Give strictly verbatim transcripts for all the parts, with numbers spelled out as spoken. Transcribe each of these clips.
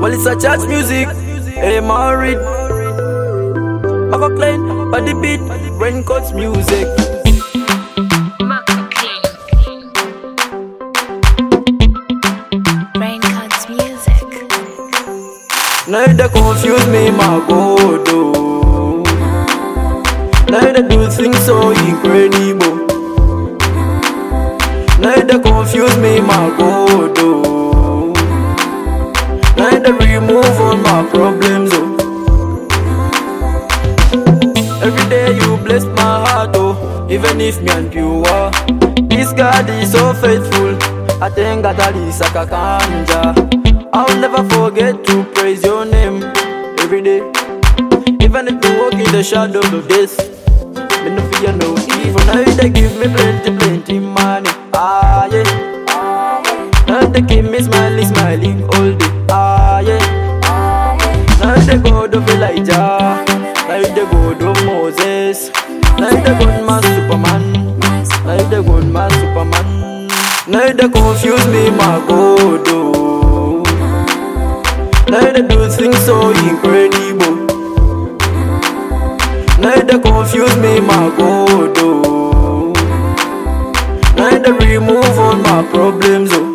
Well, it's a church music. Hey, married. Maka Klein, by the beat, Raincoats music. Raincoats music. Now they confuse me, my God. Oh. Now they do things so incredible. Now they confuse me, my God. Oh. Now they remove all my problems. Oh. Every day you bless my heart, oh, even if me and you are. This God is so faithful. I thank God that He's a kakanja. I'll never forget to praise your name every day. Even if you walk in the shadow of death, me no fear no evil. Now they give me plenty, plenty money. Ah yeah. Now they keep me smiling, smiling all day. Ah yeah. Now they go to Elijah. Now they go to Moses. Now they go to my Superman. Now they go to my Superman. Now they confuse me, my God. Oh. Now they do things so incredible. Now they confuse me, my God. Oh. Now they remove all my problems. Oh.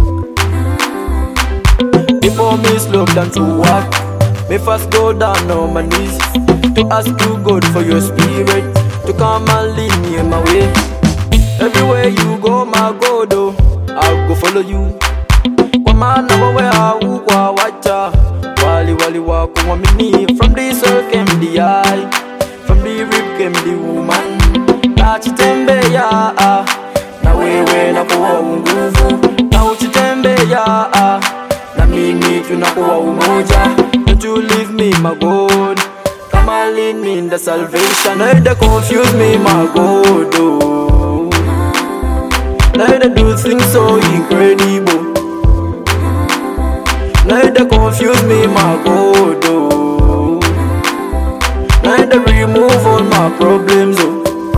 Before me slow down to walk, me first go down on my knees to ask you, God, for your spirit to come and lead me in my way. Everywhere you go, my God, oh, I'll go follow you. Come on, now where I walk, wacha. Wali wali walk, come with me. From the soul came the eye, from the rib came the woman. Na chitembe ya, na wewe na kuwa nguvu. Na uchitembe ya, na mimi tunakuwa umoja. Don't you leave me, my God. Come and lead me in the salvation. Now they confuse me, my God. Oh. Now they do things so incredible. Now they confuse me, my God. Oh. Now they remove all my problems. Oh.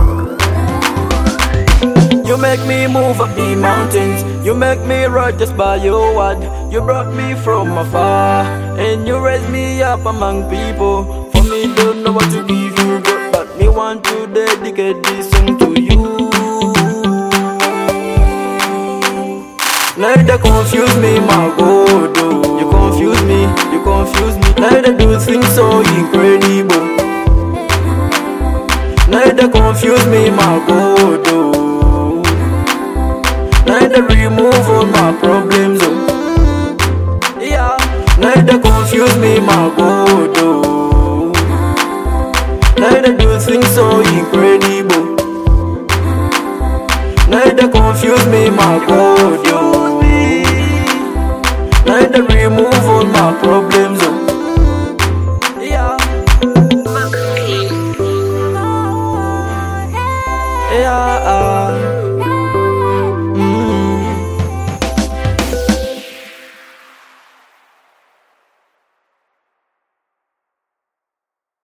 You make me move up the mountains. You make me ride just by your word. You brought me from afar, and you raised me up among people. For me, don't know what to give you, God, but me want to dedicate this song to you. Now they confuse me, my God. Oh. You confuse me, you confuse me. Now they do things so incredible. Now they confuse me, my God. Oh. Now they remove all my problems. Oh. Yeah. Now they confuse me, my God. Oh. Now they do things so incredible. Now they confuse me, my God. Oh. Now they remove all my problems.